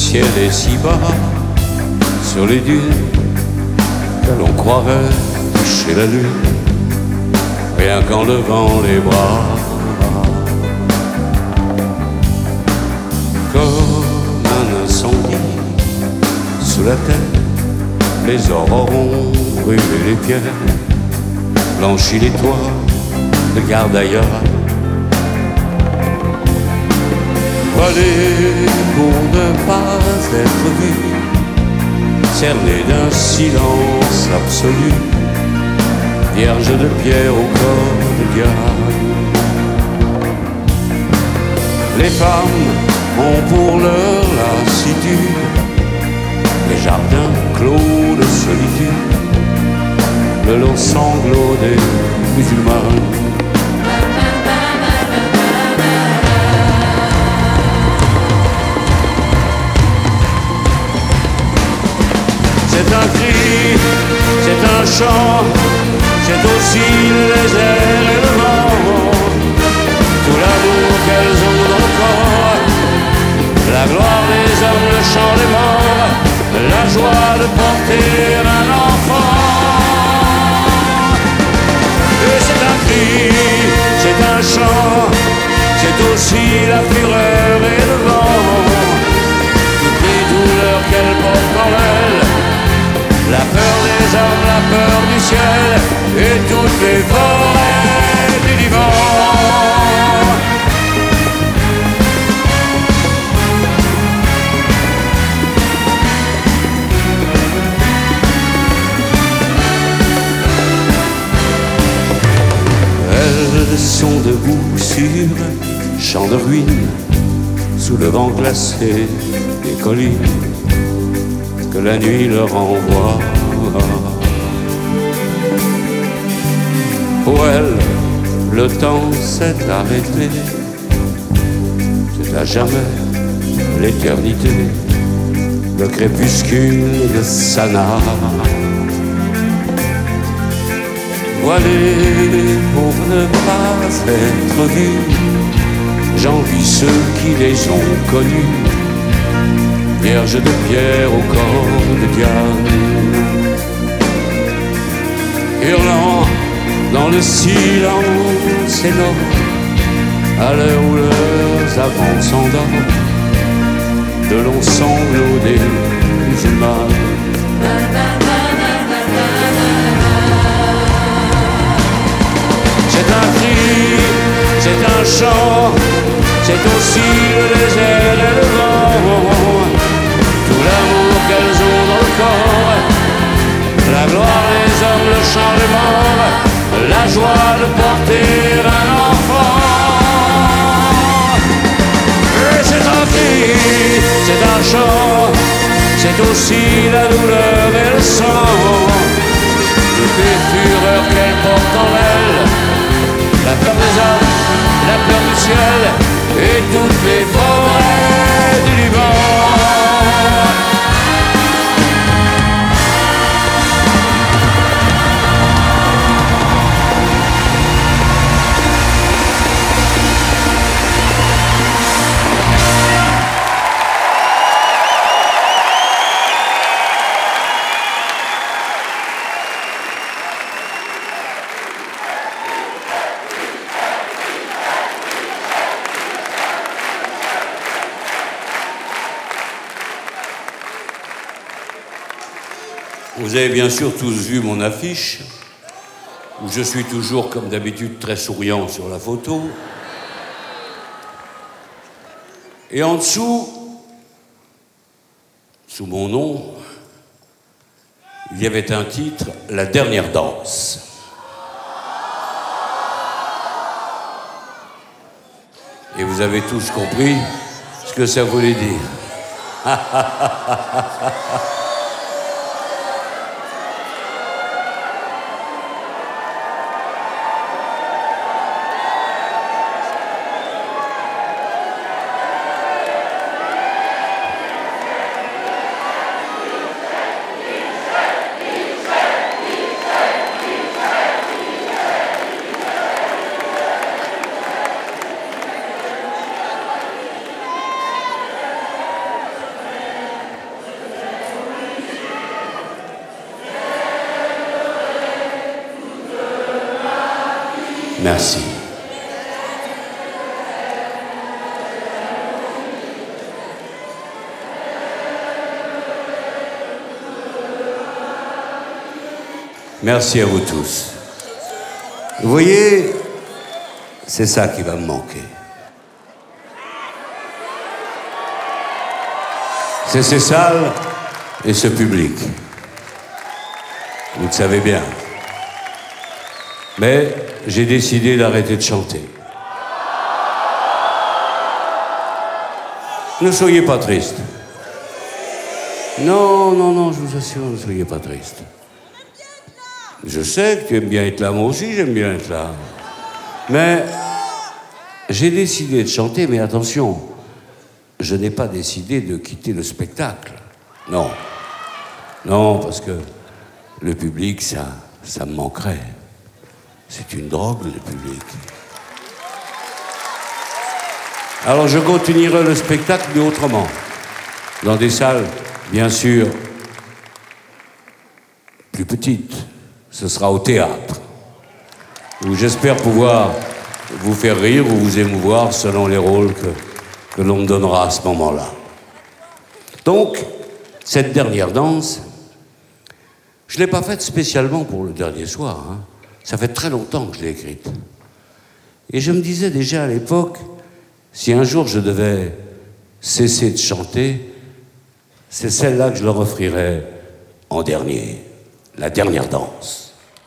ciel est si bas, sur les dunes, que l'on croirait toucher la lune, rien qu'en levant les bras. Comme un incendie sous la terre, les aurores ont brûlé les pierres, blanchi les toits de garde ailleurs. Volé pour ne pas être vu, cerné d'un silence absolu, vierge de pierre au corps de diable. Les femmes ont pour leur lassitude les jardins clos de solitude, le long sanglot des musulmans. C'est un cri, c'est un chant, c'est aussi le désert et le vent, tout l'amour qu'elles ont dans le corps, la gloire des hommes, le chant des morts, la joie de porter un enfant. Et c'est un cri, c'est un chant, c'est aussi la fureur et le vent, toutes les douleurs qu'elles portent en elles, la peur des hommes, la peur du ciel et toutes les forêts du divan. Elles sont debout sur champ de ruines, sous le vent glacé des collines que la nuit leur envoie. Pour elles, le temps s'est arrêté, c'est à jamais l'éternité, le crépuscule de Sanaa. Voilés pour ne pas être vus, j'envie ceux qui les ont connus, vierge de pierre au corps de diable, hurlant dans le silence énorme, à l'heure où leurs amants s'endorment, de longs sanglots des musulmans. C'est un cri, c'est un chant, c'est aussi le désert et le vent, tout l'amour qu'elles ont dans le corps, la gloire des hommes, le chant des morts, la joie de porter un enfant. Et c'est un cri, c'est un chant, c'est aussi la douleur et le sang, toutes les fureurs qu'elles portent en elles, la peur des hommes, la peur du ciel et toutes les forêts du Liban. Vous avez bien sûr tous vu mon affiche, où je suis toujours, comme d'habitude, très souriant sur la photo. Et en dessous, sous mon nom, il y avait un titre, La dernière danse. Et vous avez tous compris ce que ça voulait dire. Merci. Merci à vous tous. Vous voyez, c'est ça qui va me manquer. C'est ces salles et ce public. Vous le savez bien. Mais j'ai décidé d'arrêter de chanter. Ne soyez pas triste. Non, non, non, je vous assure, ne soyez pas triste. Je sais que tu aimes bien être là, moi aussi j'aime bien être là. Mais j'ai décidé de chanter, mais attention, je n'ai pas décidé de quitter le spectacle. Non. Non, parce que le public, ça me manquerait. C'est une drogue, le public. Alors je continuerai le spectacle, mais autrement. Dans des salles, bien sûr, plus petites. Ce sera au théâtre, où j'espère pouvoir vous faire rire ou vous émouvoir selon les rôles que l'on me donnera à ce moment-là. Donc, cette dernière danse, je ne l'ai pas faite spécialement pour le dernier soir. Hein. Ça fait très longtemps que je l'ai écrite. Et je me disais déjà à l'époque, si un jour je devais cesser de chanter, c'est celle-là que je leur offrirais en dernier, la dernière danse.